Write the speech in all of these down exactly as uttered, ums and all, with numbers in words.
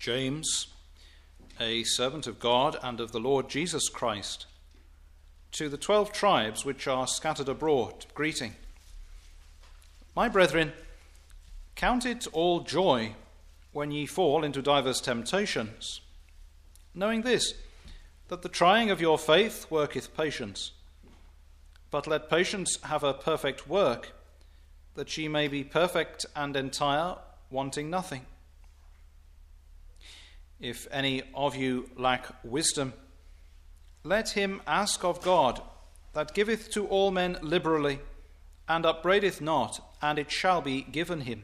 James, a servant of God and of the Lord Jesus Christ, to the twelve tribes which are scattered abroad, greeting. My brethren, count it all joy when ye fall into divers temptations, knowing this, that the trying of your faith worketh patience. But let patience have a perfect work, that ye may be perfect and entire, wanting nothing. If any of you lack wisdom, let him ask of God, that giveth to all men liberally, and upbraideth not, and it shall be given him.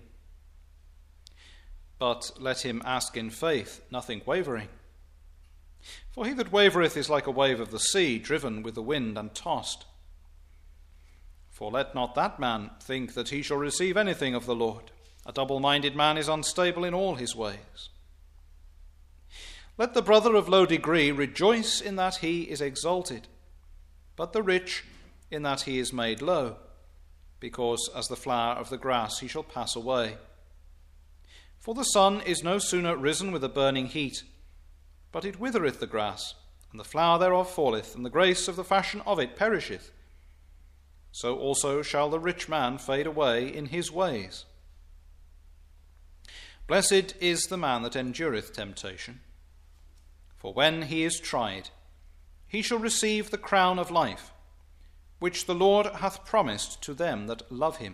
But let him ask in faith, nothing wavering. For he that wavereth is like a wave of the sea, driven with the wind and tossed. For let not that man think that he shall receive anything of the Lord. A double-minded man is unstable in all his ways. Let the brother of low degree rejoice in that he is exalted, but the rich in that he is made low, because as the flower of the grass he shall pass away. For the sun is no sooner risen with a burning heat, but it withereth the grass, and the flower thereof falleth, and the grace of the fashion of it perisheth. So also shall the rich man fade away in his ways. Blessed is the man that endureth temptation, for when he is tried, he shall receive the crown of life, which the Lord hath promised to them that love him.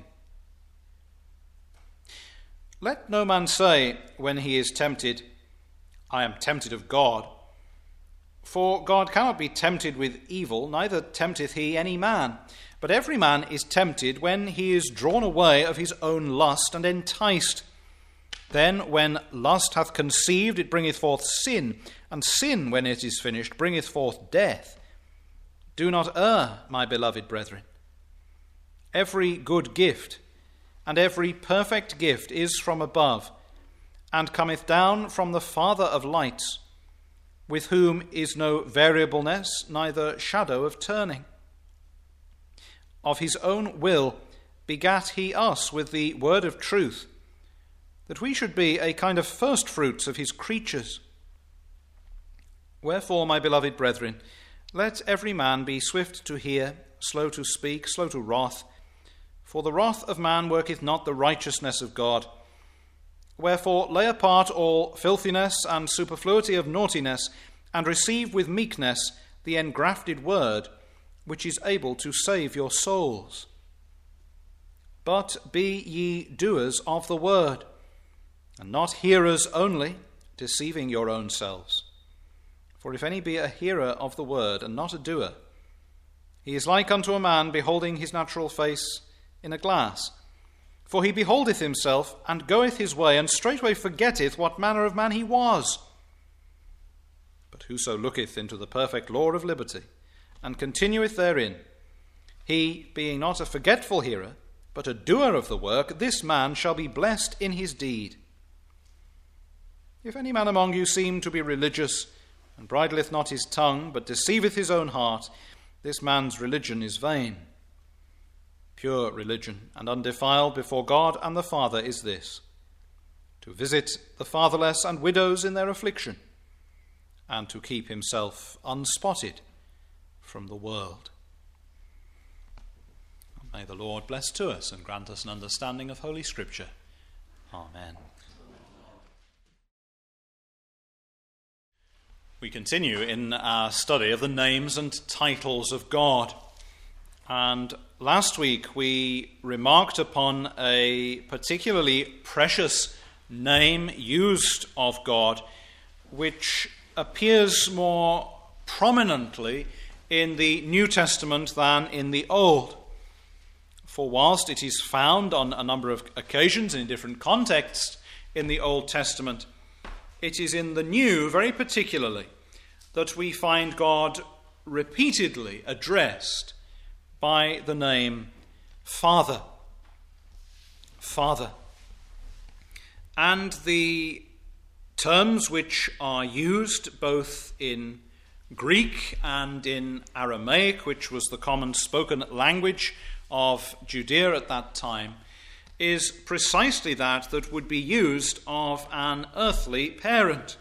Let no man say, when he is tempted, I am tempted of God. For God cannot be tempted with evil, neither tempteth he any man. But every man is tempted when he is drawn away of his own lust and enticed. Then when lust hath conceived, it bringeth forth sin, and sin, when it is finished, bringeth forth death. Do not err, my beloved brethren. Every good gift and every perfect gift is from above, and cometh down from the Father of lights, with whom is no variableness, neither shadow of turning. Of his own will begat he us with the word of truth, that we should be a kind of firstfruits of his creatures. Wherefore, my beloved brethren, let every man be swift to hear, slow to speak, slow to wrath, for the wrath of man worketh not the righteousness of God. Wherefore lay apart all filthiness and superfluity of naughtiness, and receive with meekness the engrafted word, which is able to save your souls. But be ye doers of the word, and not hearers only, deceiving your own selves. For if any be a hearer of the word, and not a doer, he is like unto a man beholding his natural face in a glass. For he beholdeth himself, and goeth his way, and straightway forgetteth what manner of man he was. But whoso looketh into the perfect law of liberty, and continueth therein, he, being not a forgetful hearer, but a doer of the work, this man shall be blessed in his deed. If any man among you seem to be religious, and bridleth not his tongue, but deceiveth his own heart, this man's religion is vain. Pure religion and undefiled before God and the Father is this, to visit the fatherless and widows in their affliction, and to keep himself unspotted from the world. May the Lord bless to us and grant us an understanding of Holy Scripture. Amen. We continue in our study of the names and titles of God. And last week we remarked upon a particularly precious name used of God, which appears more prominently in the New Testament than in the Old. For whilst it is found on a number of occasions in different contexts in the Old Testament, it is in the New, very particularly, that we find God repeatedly addressed by the name Father. Father. And the terms which are used both in Greek and in Aramaic, which was the common spoken language of Judea at that time, is precisely that that would be used of an earthly parent.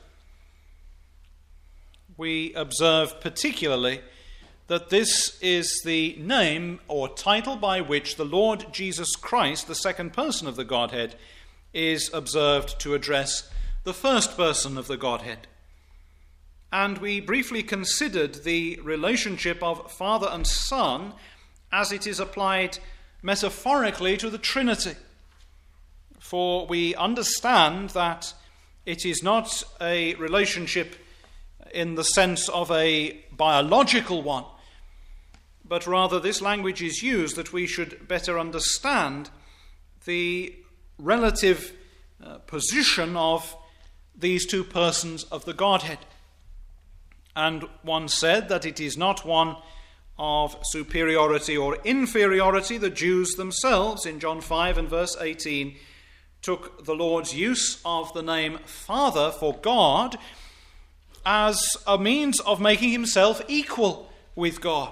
We observe particularly that this is the name or title by which the Lord Jesus Christ, the second person of the Godhead, is observed to address the first person of the Godhead. And we briefly considered the relationship of Father and Son as it is applied metaphorically to the Trinity. For we understand that it is not a relationship in the sense of a biological one, but rather this language is used that we should better understand the relative uh, position of these two persons of the Godhead. And one said that it is not one of superiority or inferiority. The Jews themselves, in John five and verse eighteen, took the Lord's use of the name Father for God as a means of making himself equal with God.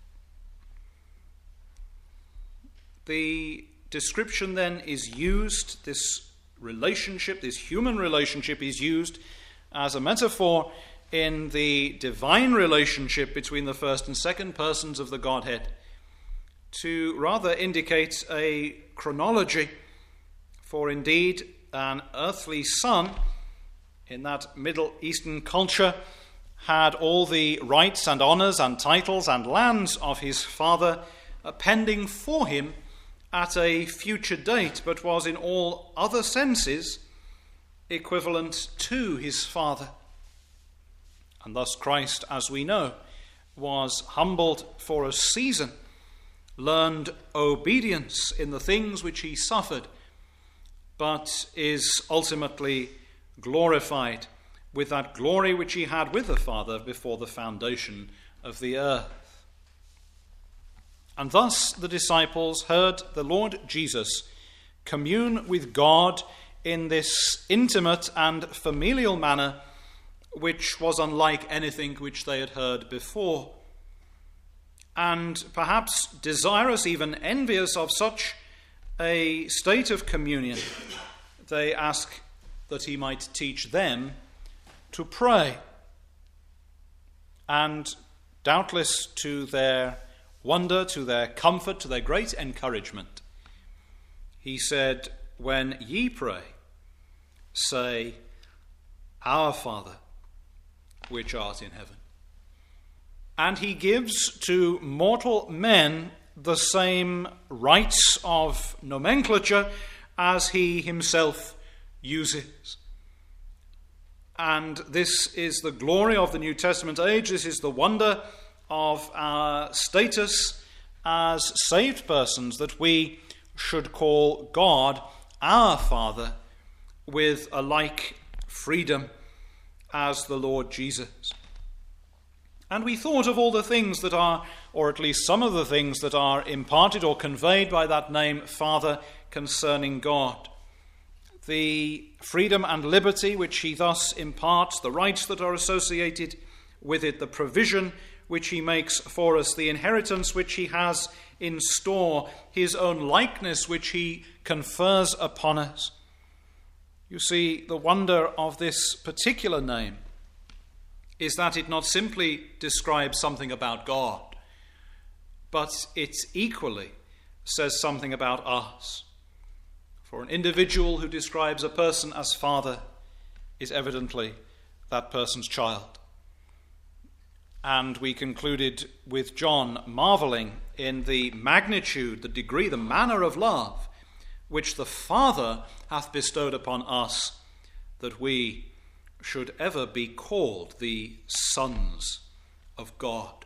The description then is used, this relationship, this human relationship is used as a metaphor in the divine relationship between the first and second persons of the Godhead to rather indicate a chronology. For indeed, an earthly son in that Middle Eastern culture had all the rights and honors and titles and lands of his father pending for him at a future date, but was in all other senses equivalent to his father. And thus Christ, as we know, was humbled for a season, learned obedience in the things which he suffered, but is ultimately glorified with that glory which he had with the Father before the foundation of the earth. And thus the disciples heard the Lord Jesus commune with God in this intimate and familial manner, which was unlike anything which they had heard before. And perhaps desirous, even envious of such a state of communion, they ask that he might teach them to pray. And doubtless to their wonder, to their comfort, to their great encouragement, he said, "When ye pray, say, Our Father, which art in heaven." And he gives to mortal men the same rights of nomenclature as he himself uses. And this is the glory of the New Testament age. This is the wonder of our status as saved persons, that we should call God our Father with a like freedom as the Lord Jesus. And we thought of all the things that are, or at least some of the things that are imparted or conveyed by that name Father concerning God. The freedom and liberty which he thus imparts, the rights that are associated with it, the provision which he makes for us, the inheritance which he has in store, his own likeness which he confers upon us. You see, the wonder of this particular name is that it not simply describes something about God, but it equally says something about us. For an individual who describes a person as father is evidently that person's child. And we concluded with John marveling in the magnitude, the degree, the manner of love which the Father hath bestowed upon us, that we should ever be called the sons of God.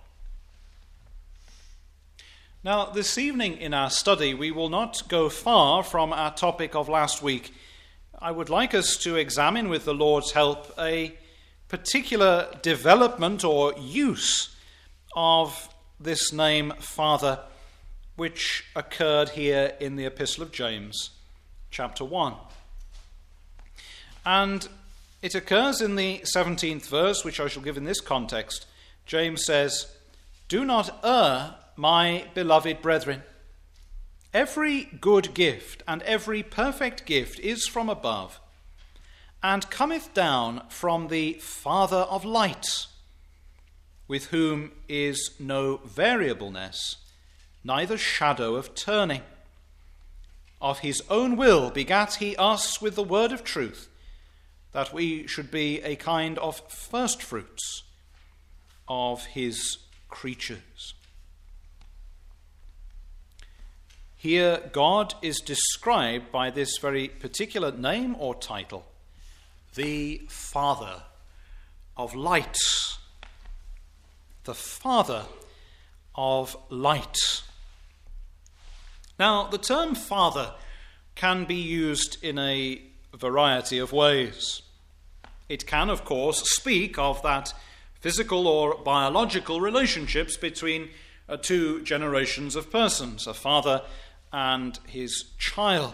Now, this evening in our study, we will not go far from our topic of last week. I would like us to examine, with the Lord's help, a particular development or use of this name Father, which occurred here in the Epistle of James, chapter one. And it occurs in the seventeenth verse, which I shall give in this context. James says, "Do not err, my beloved brethren, Every good gift and every perfect gift is from above, and cometh down from the Father of lights, with whom is no variableness, neither shadow of turning. Of his own will begat he us with the word of truth, that we should be a kind of firstfruits of his creatures. Here God is described by this very particular name or title, the Father of lights. The Father of light. Now, the term Father can be used in a variety of ways. It can, of course, speak of that physical or biological relationships between uh, two generations of persons, a father and his child.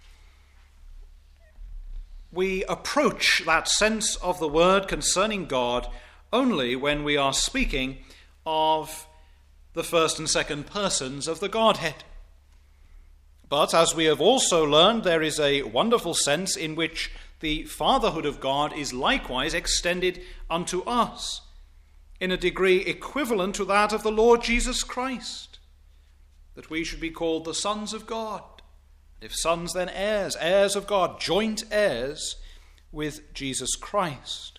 We approach that sense of the word concerning God only when we are speaking of the first and second persons of the Godhead. But as we have also learned, there is a wonderful sense in which the fatherhood of God is likewise extended unto us, in a degree equivalent to that of the Lord Jesus Christ, that we should be called the sons of God. If sons, then heirs, heirs of God, joint heirs with Jesus Christ.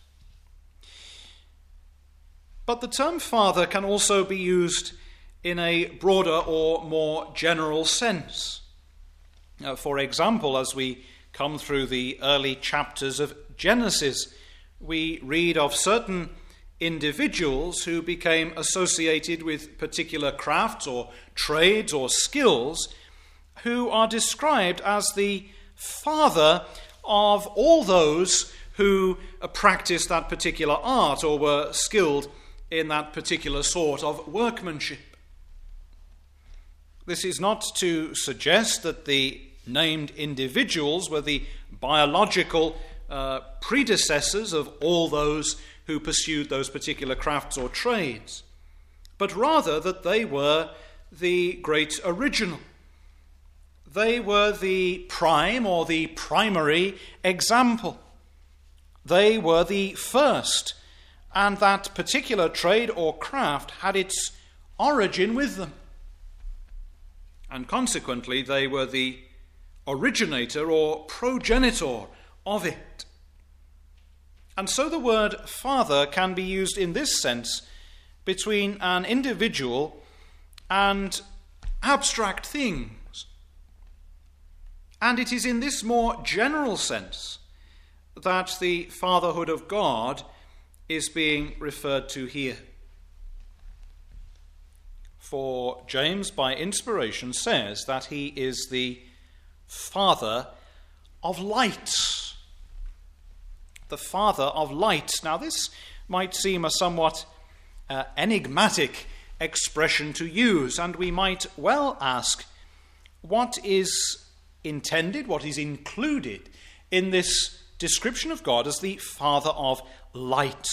But the term father can also be used in a broader or more general sense. Uh, for example, as we come through the early chapters of Genesis, we read of certain individuals who became associated with particular crafts or trades or skills, who are described as the father of all those who practiced that particular art or were skilled in that particular sort of workmanship. This is not to suggest that the named individuals were the biological uh, predecessors of all those who pursued those particular crafts or trades, but rather that they were the great original. They were the prime or the primary example. They were the first, and that particular trade or craft had its origin with them. And consequently, they were the originator or progenitor of it. And so the word father can be used in this sense between an individual and abstract things. And it is in this more general sense that the fatherhood of God is being referred to here. For James, by inspiration, says that he is the Father of light. The Father of light. Now, this might seem a somewhat uh, enigmatic expression to use, and we might well ask, what is intended, what is included in this description of God as the Father of light?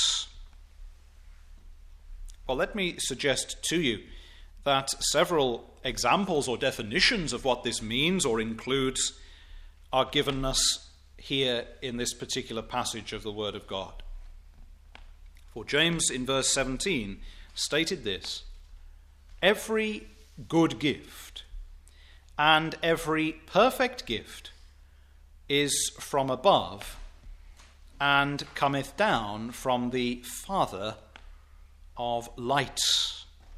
Well, let me suggest to you that several examples or definitions of what this means or includes are given us here in this particular passage of the Word of God. For James in verse seventeen stated this: every good gift and every perfect gift is from above and cometh down from the Father of lights.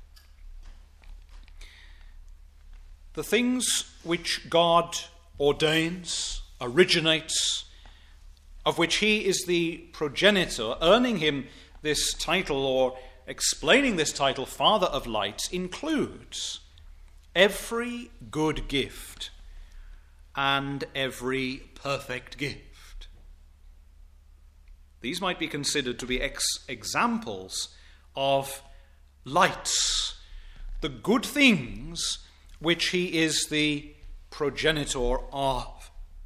The things which God ordains, originates, of which he is the progenitor, earning him this title or explaining this title, Father of Lights, includes every good gift and every perfect gift. These might be considered to be ex- examples of lights, the good things which he is the progenitor of.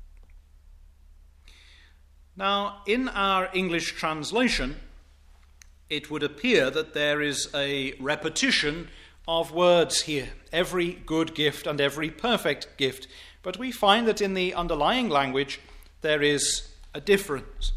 Now, in our English translation, it would appear that there is a repetition of words here, every good gift and every perfect gift. But we find that in the underlying language there is a difference.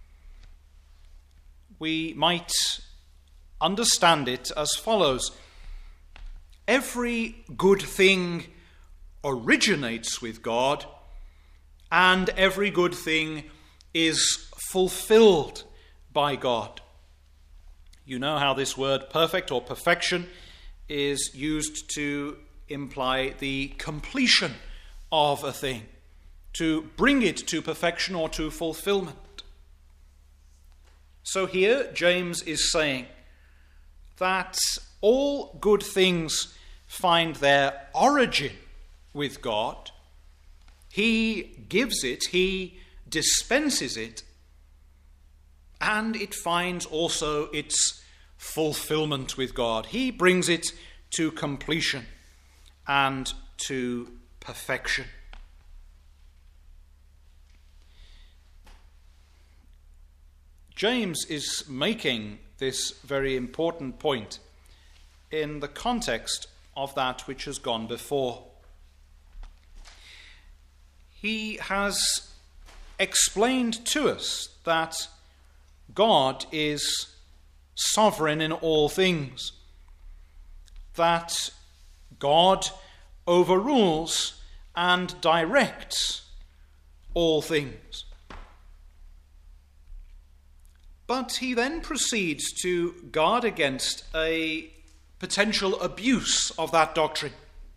We might understand it as follows. Every good thing originates with God, and every good thing is fulfilled by God. You know how this word perfect or perfection is used to imply the completion of a thing, to bring it to perfection or to fulfillment. So here James is saying that all good things find their origin with God. He gives it, he dispenses it, and it finds also its fulfillment with God. He brings it to completion and to perfection. James is making this very important point in the context of that which has gone before. He has explained to us that God is sovereign in all things, that God overrules and directs all things. But he then proceeds to guard against a potential abuse of that doctrine.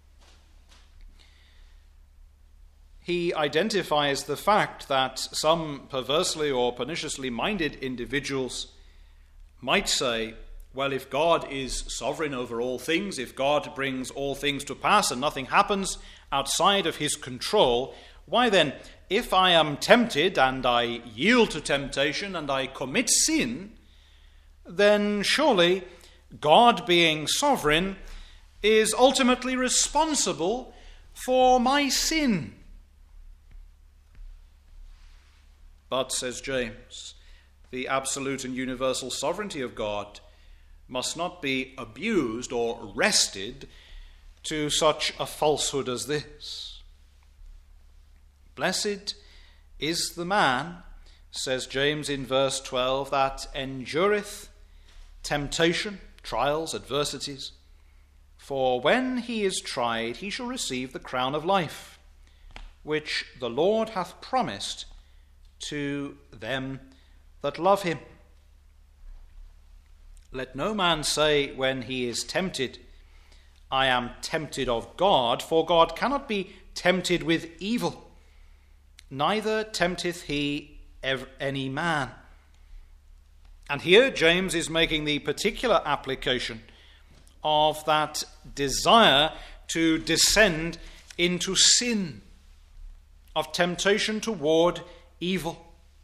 He identifies the fact that some perversely or perniciously minded individuals might say, well, if God is sovereign over all things, if God brings all things to pass and nothing happens outside of his control, why then, if I am tempted and I yield to temptation and I commit sin, then surely God, being sovereign, is ultimately responsible for my sin. But, says James, the absolute and universal sovereignty of God must not be abused or wrested to such a falsehood as this. Blessed is the man, says James in verse twelve, that endureth temptation, trials, adversities. For when he is tried, he shall receive the crown of life, which the Lord hath promised to them that love him. Let no man say when he is tempted, I am tempted of God, for God cannot be tempted with evil, neither tempteth he any man. And here James is making the particular application of that desire to descend into sin, of temptation toward evil.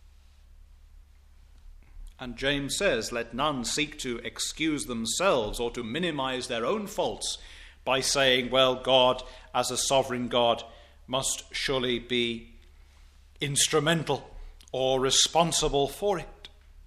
And James says, let none seek to excuse themselves or to minimize their own faults by saying, well, God, as a sovereign God, must surely be instrumental or responsible for it.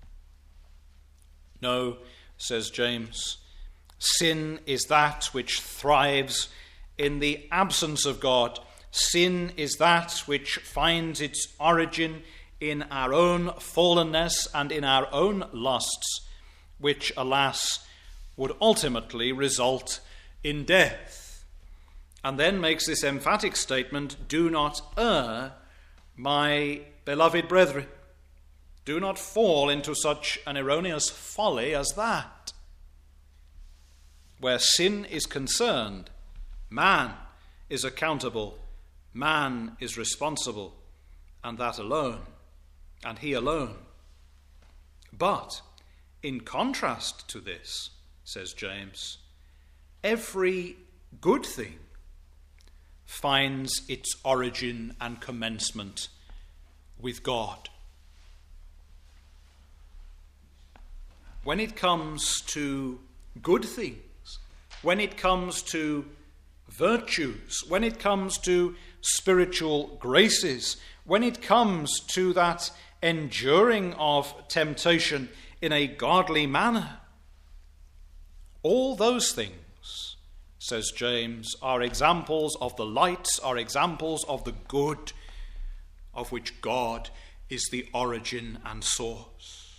No, says James, sin is that which thrives in the absence of God. Sin is that which finds its origin in our own fallenness and in our own lusts, which, alas, would ultimately result in death. And then makes this emphatic statement, do not err, my beloved brethren. Do not fall into such an erroneous folly as that. Where sin is concerned, man is accountable, man is responsible, and that alone, and he alone. But, in contrast to this, says James, every good thing finds its origin and commencement with God. When it comes to good things, when it comes to virtues, when it comes to spiritual graces, when it comes to that enduring of temptation in a godly manner, all those things says James, are examples of the light, are examples of the good, of which God is the origin and source.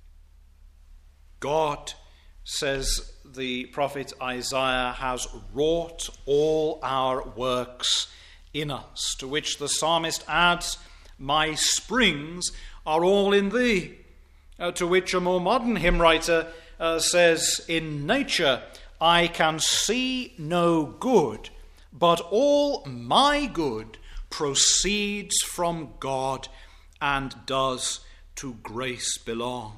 God, says the prophet Isaiah, has wrought all our works in us, to which the psalmist adds, my springs are all in thee, uh, to which a more modern hymn writer uh, says, in nature I can see no good, but all my good proceeds from God and does to grace belong.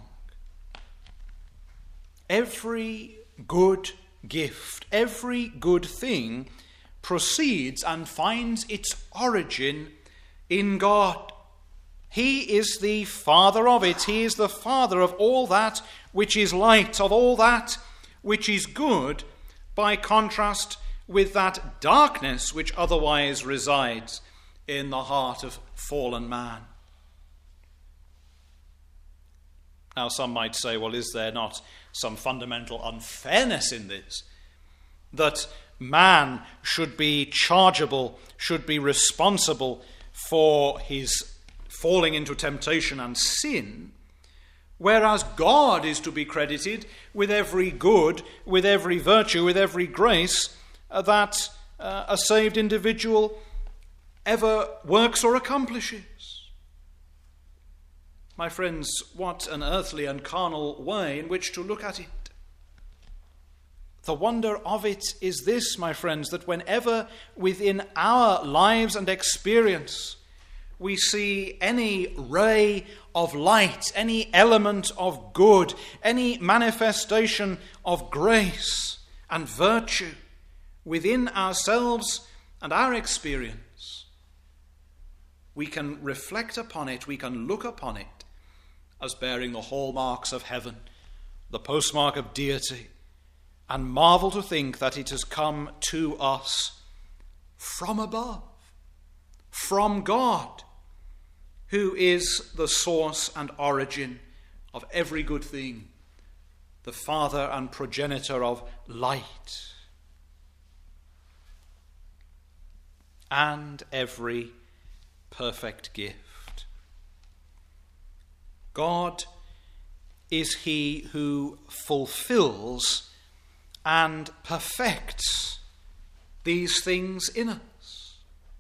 Every good gift, every good thing proceeds and finds its origin in God. He is the Father of it. He is the Father of all that which is light, of all that which is good, by contrast with that darkness which otherwise resides in the heart of fallen man. Now, some might say, well, is there not some fundamental unfairness in this? That man should be chargeable, should be responsible for his falling into temptation and sin, whereas God is to be credited with every good, with every virtue, with every grace uh, that uh, a saved individual ever works or accomplishes. My friends, what an earthly and carnal way in which to look at it. The wonder of it is this, my friends, that whenever within our lives and experience we see any ray of light, any element of good, any manifestation of grace and virtue within ourselves and our experience, we can reflect upon it, we can look upon it as bearing the hallmarks of heaven, the postmark of deity, and marvel to think that it has come to us from above, from God, who is the source and origin of every good thing, the Father and progenitor of light, and every perfect gift. God is he who fulfills and perfects these things in us.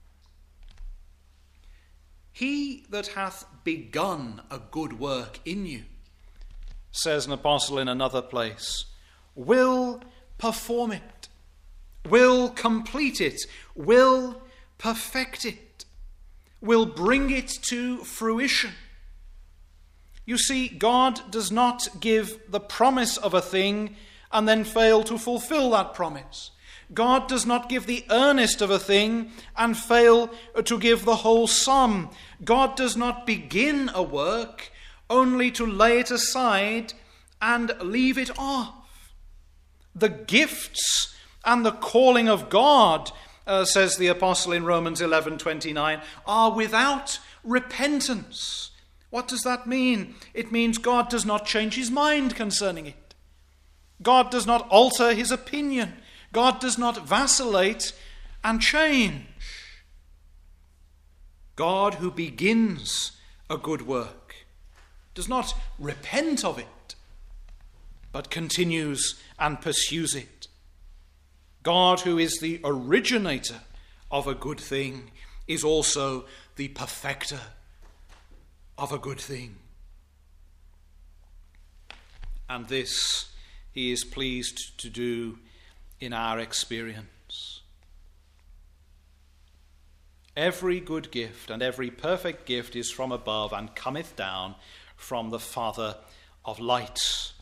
He that hath begun a good work in you, says an apostle in another place, will perform it, will complete it, will perfect it, will bring it to fruition. You see, God does not give the promise of a thing and then fail to fulfill that promise. God does not give the earnest of a thing and fail to give the whole sum. God does not begin a work only to lay it aside and leave it off. The gifts and the calling of God, uh, says the apostle in Romans eleven twenty-nine, are without repentance. What does that mean? It means God does not change his mind concerning it. God does not alter his opinion. God does not vacillate and change. God, who begins a good work, does not repent of it, but continues and pursues it. God, who is the originator of a good thing, is also the perfecter of a good thing. And this he is pleased to do in our experience. Every good gift and every perfect gift is from above and cometh down from the Father of lights.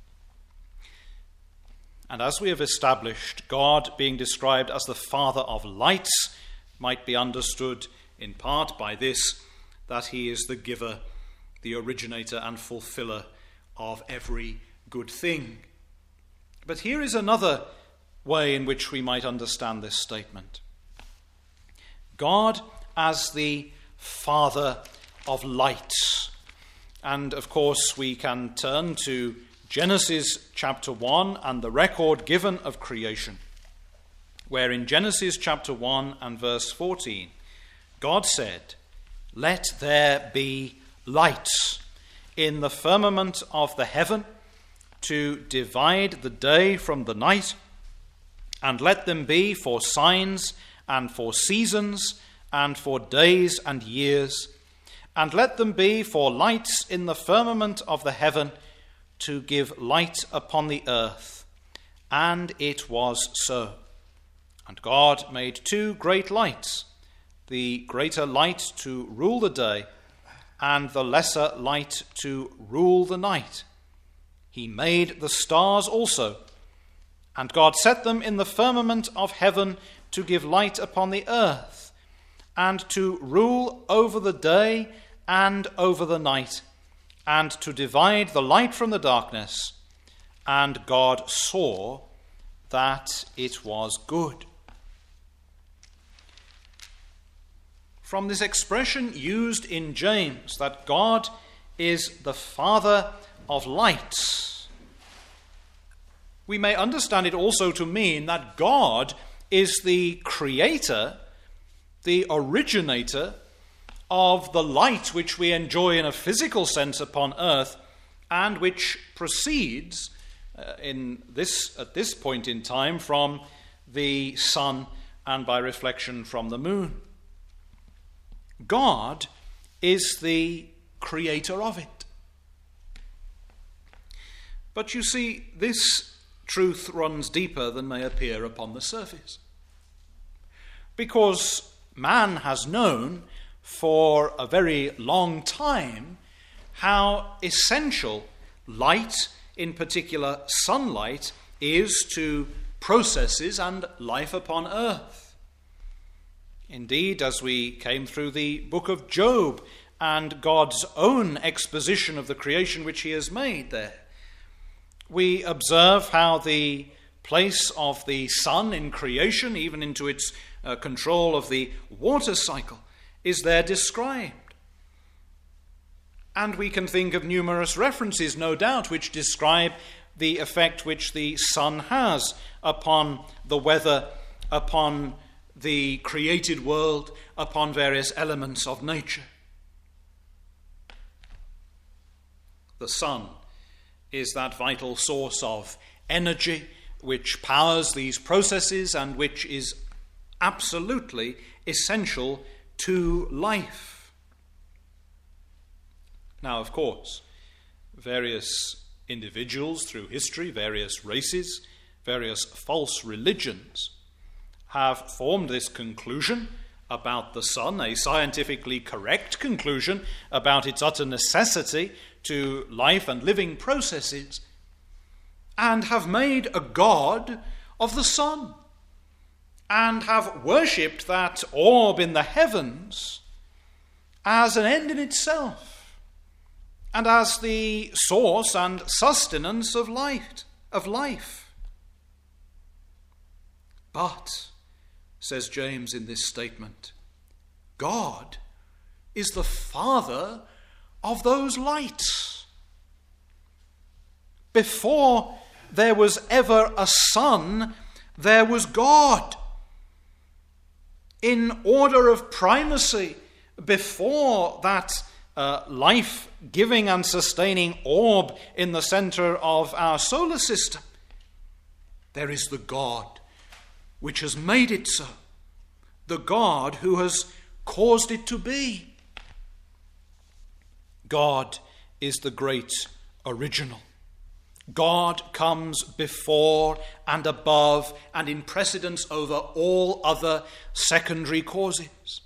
And as we have established, God being described as the Father of lights might be understood in part by this, that he is the giver, the originator and fulfiller of every good thing. But here is another way in which we might understand this statement. God as the Father of lights. And of course we can turn to Genesis chapter one and the record given of creation. where in Genesis chapter one and verse fourteen, God said, "Let there be lights in the firmament of the heaven to divide the day from the night, and let them be for signs and for seasons and for days and years, and let them be for lights in the firmament of the heaven to give light upon the earth." And it was so. And God made two great lights, the greater light to rule the day, and the lesser light to rule the night. He made the stars also, and God set them in the firmament of heaven to give light upon the earth, and to rule over the day and over the night, and to divide the light from the darkness. And God saw that it was good. From this expression used in James, that God is the Father of lights, we may understand it also to mean that God is the creator, the originator of the light which we enjoy in a physical sense upon earth, and which proceeds uh, in this at this point in time from the sun and by reflection from the moon. God is the creator of it. But you see, this truth runs deeper than may appear upon the surface. Because man has known for a very long time how essential light, in particular sunlight, is to processes and life upon earth. Indeed, as we came through the book of Job and God's own exposition of the creation which he has made there, we observe how the place of the sun in creation, even into its uh, control of the water cycle, is there described. And we can think of numerous references, no doubt, which describe the effect which the sun has upon the weather, upon the created world, upon various elements of nature. The sun is that vital source of energy which powers these processes and which is absolutely essential to life. Now, of course, various individuals through history, various races, various false religions have formed this conclusion about the sun, a scientifically correct conclusion about its utter necessity to life and living processes, and have made a god of the sun, and have worshipped that orb in the heavens as an end in itself, and as the source and sustenance of light, of life. But, says James in this statement, God is the Father of those lights. Before there was ever a sun, there was God. In order of primacy, before that uh, life-giving and sustaining orb in the center of our solar system, there is the God which has made it so, the God who has caused it to be. God is the great original. God comes before and above and in precedence over all other secondary causes.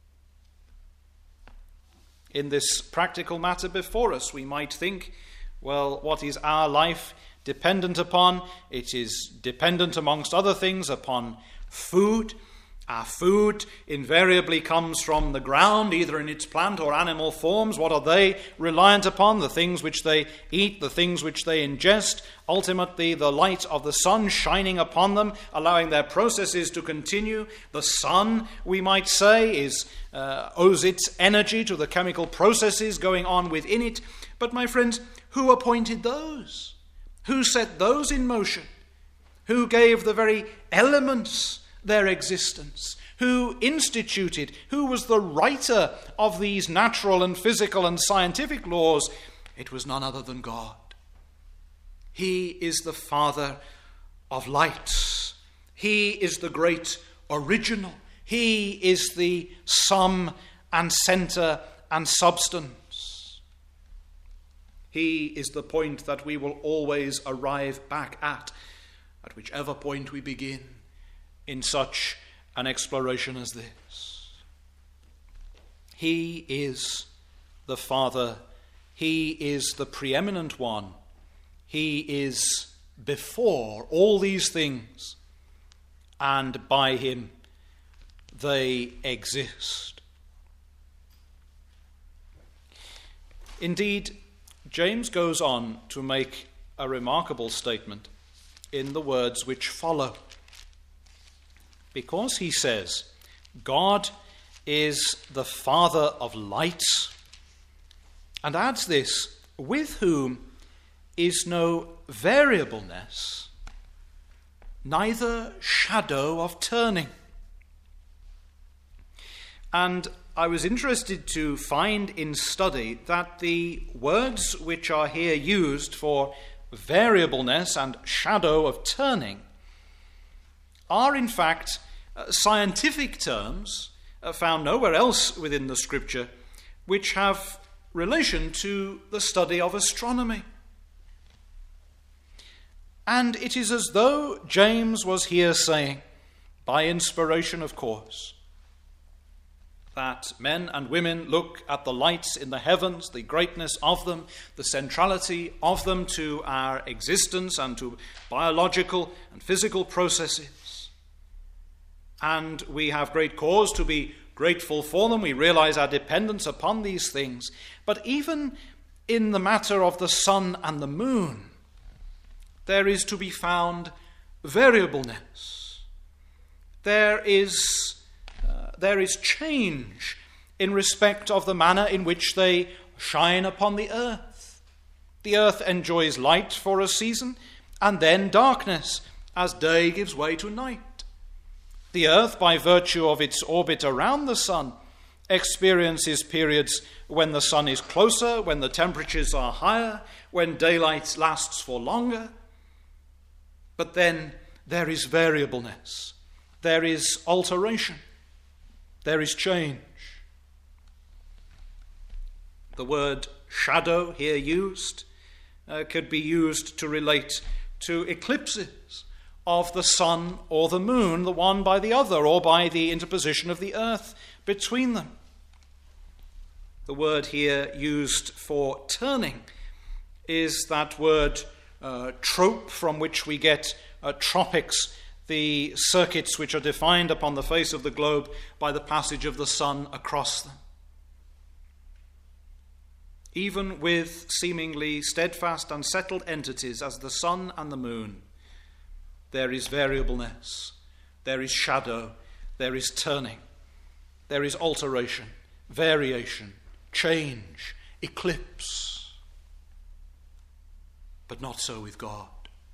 In this practical matter before us, we might think, well, what is our life dependent upon? It is dependent, amongst other things, upon food. Our food invariably comes from the ground, either in its plant or animal forms. What are they reliant upon? The things which they eat, the things which they ingest. Ultimately, the light of the sun shining upon them, allowing their processes to continue. The sun, we might say, is uh, owes its energy to the chemical processes going on within it. But my friends, who appointed those? Who set those in motion? Who gave the very elements their existence? Who instituted, who was the writer of these natural and physical and scientific laws? It was none other than God. He is the Father of lights. He is the great original. He is the sum and centre and substance. He is the point that we will always arrive back at, at whichever point we begin in such an exploration as this. He is the Father. He is the preeminent one. He is before all these things, and by him they exist. Indeed, James goes on to make a remarkable statement in the words which follow, because he says, God is the Father of lights, and adds this, with whom is no variableness, neither shadow of turning. And I was interested to find in study that the words which are here used for variableness and shadow of turning are in fact uh, scientific terms uh, found nowhere else within the Scripture, which have relation to the study of astronomy. And it is as though James was here saying, by inspiration of course, that men and women look at the lights in the heavens, the greatness of them, the centrality of them to our existence and to biological and physical processes. And we have great cause to be grateful for them. We realize our dependence upon these things. But even in the matter of the sun and the moon, there is to be found variableness. There is uh, there is change in respect of the manner in which they shine upon the earth. The earth enjoys light for a season, and then darkness, as day gives way to night. The earth, by virtue of its orbit around the sun, experiences periods when the sun is closer, when the temperatures are higher, when daylight lasts for longer. But then there is variableness, there is alteration, there is change. The word shadow here used uh, could be used to relate to eclipses of the sun or the moon, the one by the other, or by the interposition of the earth between them. The word here used for turning is that word uh, trope, from which we get uh, tropics, the circuits which are defined upon the face of the globe by the passage of the sun across them. Even with seemingly steadfast and settled entities as the sun and the moon, there is variableness, there is shadow, there is turning, there is alteration, variation, change, eclipse. But not so with God.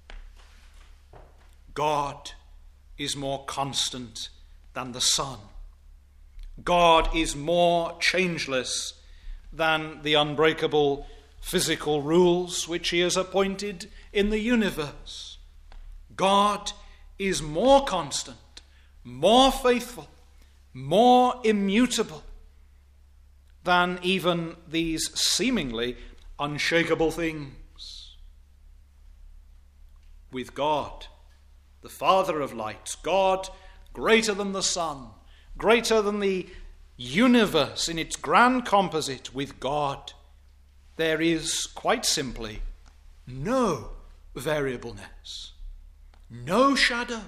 God is more constant than the sun. God is more changeless than the unbreakable physical rules which he has appointed in the universe. God is more constant, more faithful, more immutable than even these seemingly unshakable things. With God, the Father of lights, God greater than the sun, greater than the universe in its grand composite, with God, there is quite simply no variableness, no shadow,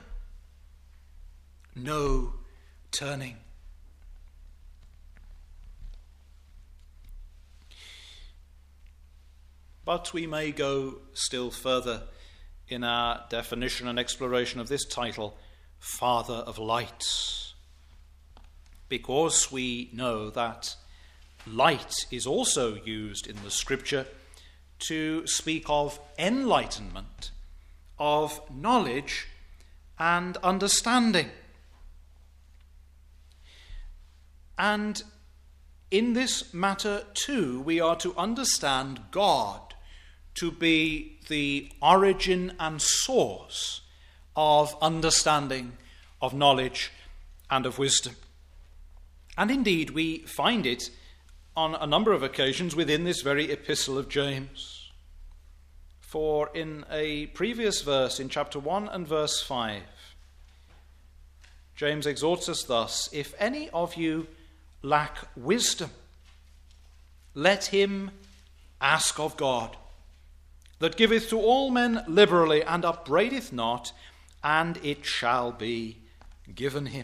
no turning. But we may go still further in our definition and exploration of this title, Father of Lights, because we know that light is also used in the Scripture to speak of enlightenment, of knowledge and understanding. And in this matter too, we are to understand God to be the origin and source of understanding, of knowledge, and of wisdom. And indeed, we find it on a number of occasions within this very epistle of James. For in a previous verse, in chapter one and verse five, James exhorts us thus, "If any of you lack wisdom, let him ask of God, that giveth to all men liberally, and upbraideth not, and it shall be given him."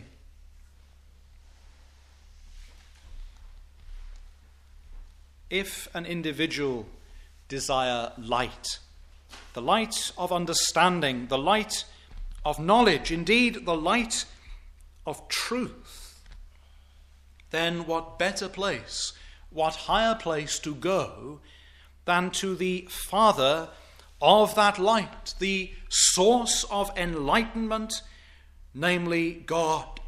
If an individual desire light, the light of understanding, the light of knowledge, indeed the light of truth, then what better place, what higher place to go than to the Father of that light, the source of enlightenment, namely God.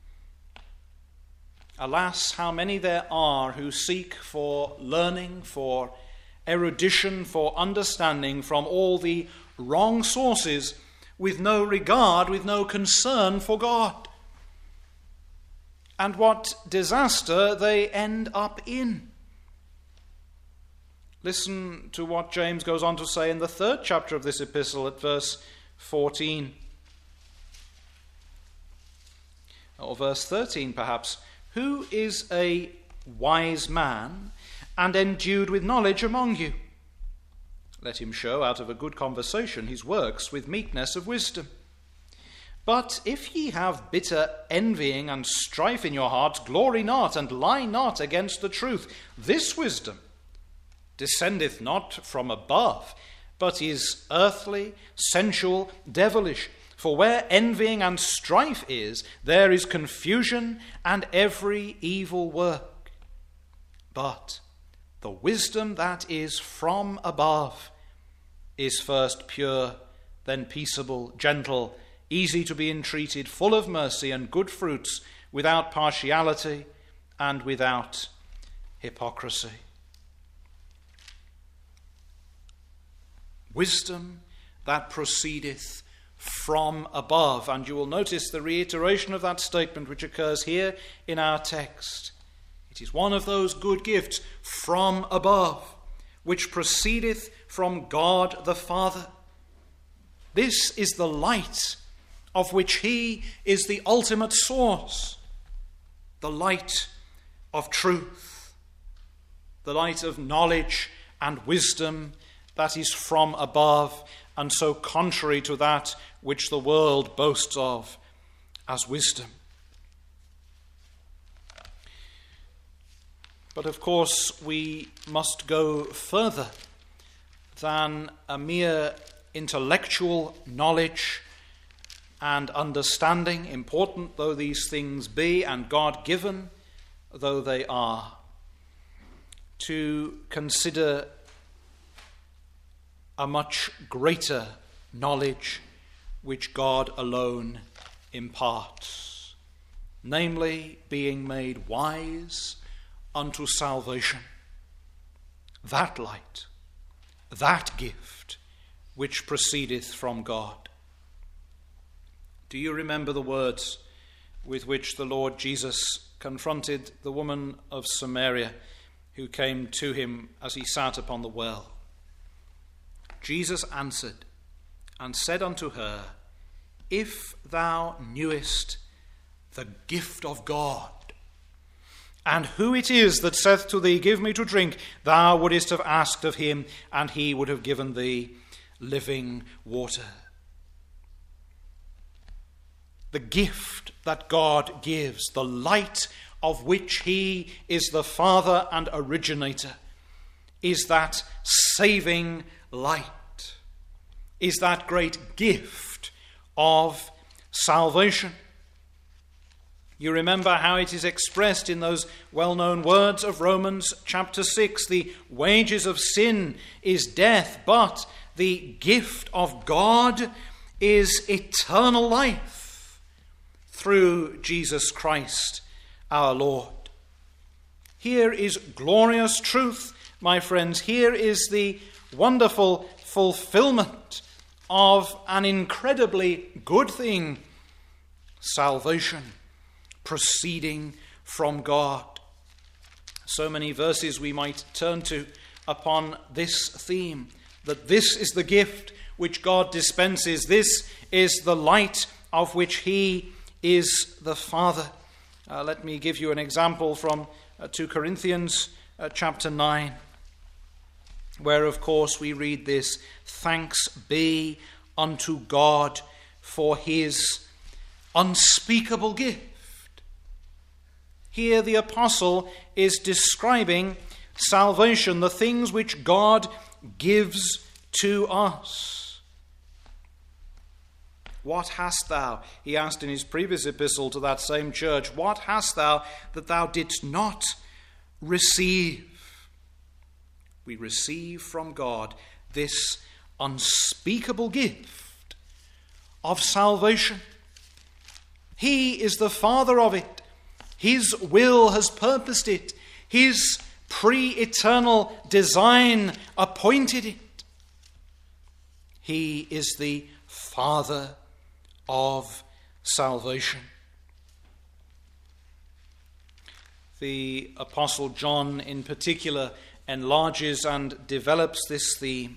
Alas, how many there are who seek for learning, for erudition, for understanding from all the wrong sources, with no regard, with no concern for God. And what disaster they end up in. Listen to what James goes on to say in the third chapter of this epistle at verse fourteen. Or verse thirteen perhaps. "Who is a wise man and endued with knowledge among you? Let him show out of a good conversation his works with meekness of wisdom. But if ye have bitter envying and strife in your hearts, glory not and lie not against the truth. This wisdom descendeth not from above, but is earthly, sensual, devilish. For where envying and strife is, there is confusion and every evil work. But the wisdom that is from above is first pure, then peaceable, gentle, easy to be entreated, full of mercy and good fruits, without partiality and without hypocrisy." Wisdom that proceedeth from above. And you will notice the reiteration of that statement which occurs here in our text. It is one of those good gifts from above, which proceedeth from God the Father. This is the light of which he is the ultimate source, the light of truth, the light of knowledge and wisdom that is from above, and so contrary to that which the world boasts of as wisdom. But of course, we must go further than a mere intellectual knowledge and understanding, important though these things be, and God-given though they are, to consider a much greater knowledge which God alone imparts, namely being made wise unto salvation. That light, that gift which proceedeth from God. Do you remember the words with which the Lord Jesus confronted the woman of Samaria who came to him as he sat upon the well? Jesus answered and said unto her, "If thou knewest the gift of God, and who it is that saith to thee, Give me to drink, thou wouldest have asked of him, and he would have given thee living water." The gift that God gives, the light of which he is the Father and originator, is that saving light, is that great gift of salvation. You remember how it is expressed in those well-known words of Romans chapter six. The wages of sin is death, but the gift of God is eternal life through Jesus Christ our Lord. Here is glorious truth, my friends. Here is the wonderful fulfillment of an incredibly good thing, salvation proceeding from God. So many verses we might turn to upon this theme, that this is the gift which God dispenses. This is the light of which he is the Father. Uh, let me give you an example from uh, Second Corinthians uh, chapter nine, where of course we read this: "Thanks be unto God for his unspeakable gift." Here the apostle is describing salvation, the things which God gives to us. "What hast thou?" he asked in his previous epistle to that same church. "What hast thou that thou didst not receive?" We receive from God this unspeakable gift of salvation. He is the Father of it. His will has purposed it. His pre-eternal design appointed it. He is the Father of salvation. The Apostle John in particular enlarges and develops this theme.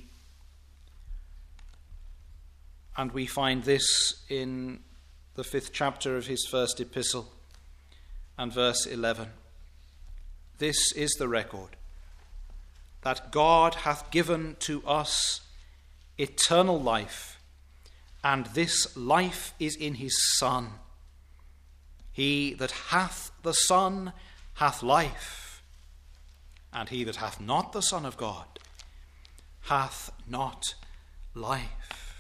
And we find this in the fifth chapter of his first epistle and verse eleven. "This is the record, that God hath given to us eternal life, and this life is in his Son. He that hath the Son hath life, and he that hath not the Son of God hath not life."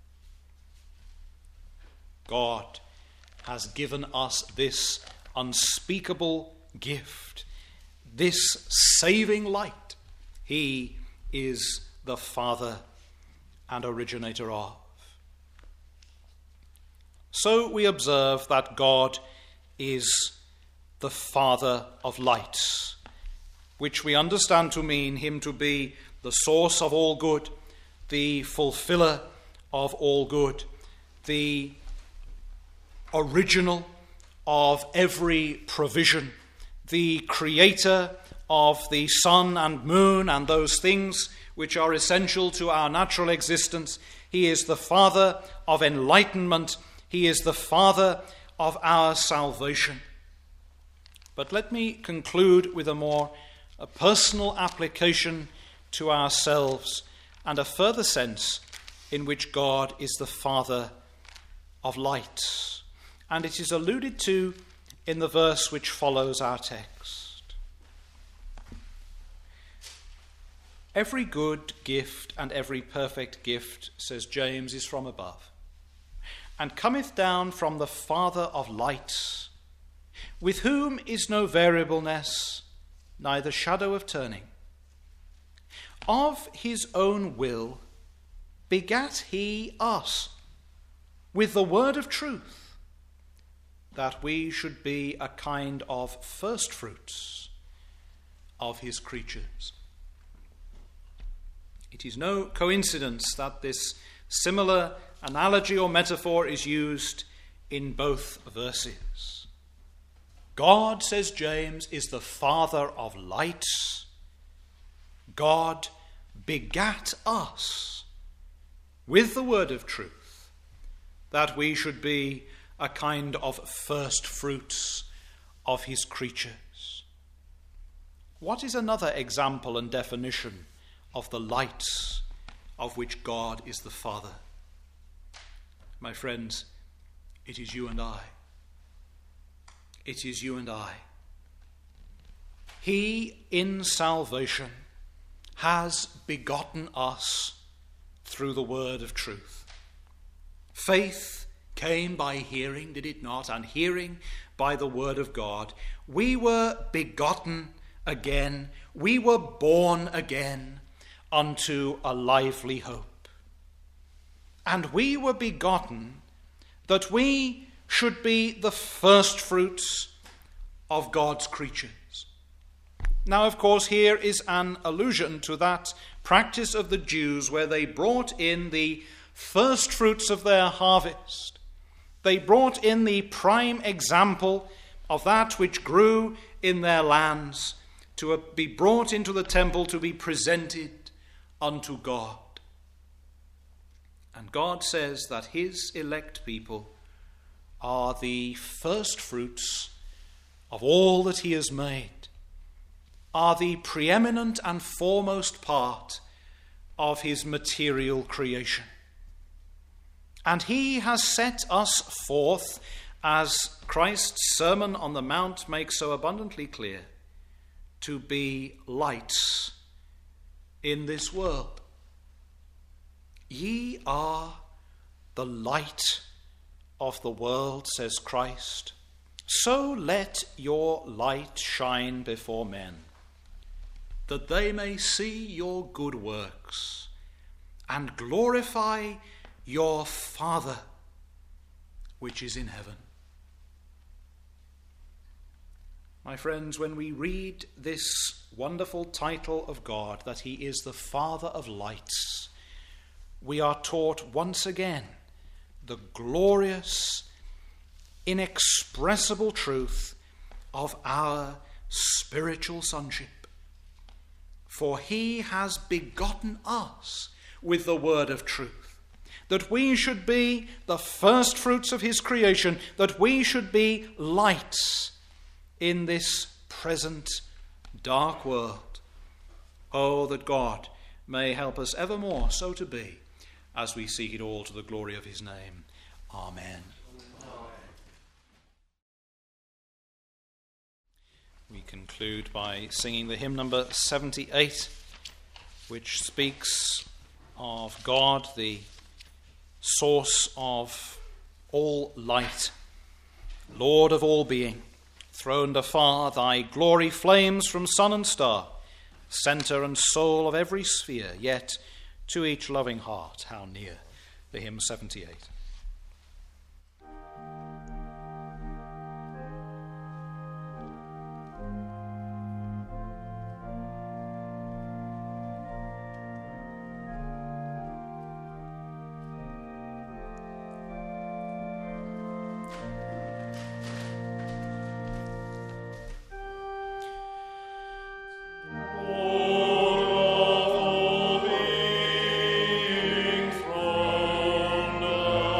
God has given us this unspeakable gift, this saving light. He is the Father and originator of. So we observe that God is the Father of lights, which we understand to mean him to be the source of all good, the fulfiller of all good, the original of every provision, the creator of the sun and moon and those things which are essential to our natural existence. He is the Father of enlightenment. He is the Father of our salvation. But let me conclude with a more a personal application to ourselves and a further sense in which God is the Father of light. And it is alluded to in the verse which follows our text. "Every good gift and every perfect gift," says James, "is from above, and cometh down from the Father of lights, with whom is no variableness, neither shadow of turning. Of his own will begat he us with the word of truth, that we should be a kind of first fruits of his creatures." It is no coincidence that this similar analogy or metaphor is used in both verses. God, says James, is the Father of lights. God begat us with the word of truth, that we should be a kind of first fruits of his creatures. What is another example and definition of the lights of which God is the Father? My friends, it is you and I. It is you and I. He, in salvation, has begotten us through the word of truth. Faith came by hearing, did it not? And hearing by the word of God. We were begotten again. We were born again unto a lively hope. And we were begotten that we should be the first fruits of God's creatures. Now, of course, here is an allusion to that practice of the Jews where they brought in the first fruits of their harvest. They brought in the prime example of that which grew in their lands to be brought into the temple to be presented unto God. And God says that his elect people are the first fruits of all that he has made, are the preeminent and foremost part of his material creation. And he has set us forth, as Christ's Sermon on the Mount makes so abundantly clear, to be lights in this world. Ye are the light of the world, says Christ. So let your light shine before men, that they may see your good works and glorify your Father which is in heaven. My friends, when we read this wonderful title of God, that he is the Father of lights, we are taught once again the glorious, inexpressible truth of our spiritual sonship. For he has begotten us with the word of truth, that we should be the first fruits of his creation, that we should be lights in this present dark world. Oh, that God may help us evermore so to be, as we seek it all to the glory of his name. Amen. Amen. We conclude by singing the hymn number seventy-eight, which speaks of God, the source of all light, Lord of all being. Throned afar, thy glory flames from sun and star, centre and soul of every sphere, yet to each loving heart how near. The hymn seventy-eight. Lord of all being, throned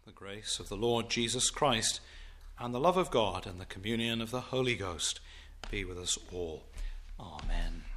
The grace of the Lord Jesus Christ and the love of God and the communion of the Holy Ghost be with us all. Amen.